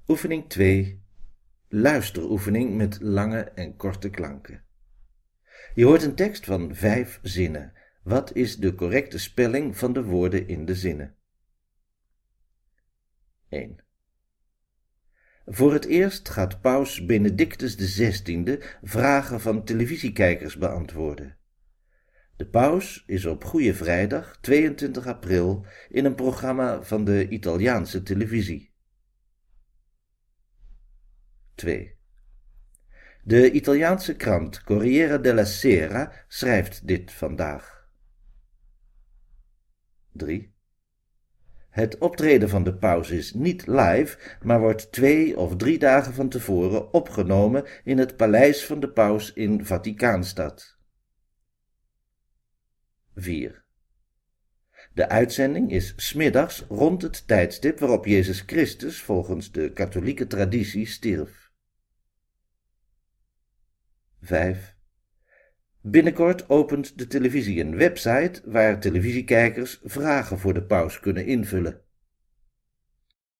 Oefening 2. Luisteroefening met lange en korte klanken. Je hoort een tekst van 5 zinnen. Wat is de correcte spelling van de woorden in de zinnen? 1. Voor het eerst gaat paus Benedictus XVI vragen van televisiekijkers beantwoorden. De paus is op Goeie Vrijdag, 22 april, in een programma van de Italiaanse televisie. 2. De Italiaanse krant Corriere della Sera schrijft dit vandaag. 3. Het optreden van de paus is niet live, maar wordt 2 of 3 dagen van tevoren opgenomen in het paleis van de paus in Vaticaanstad. 4. De uitzending is 's middags rond het tijdstip waarop Jezus Christus volgens de katholieke traditie stierf. 5. Binnenkort opent de televisie een website waar televisiekijkers vragen voor de paus kunnen invullen.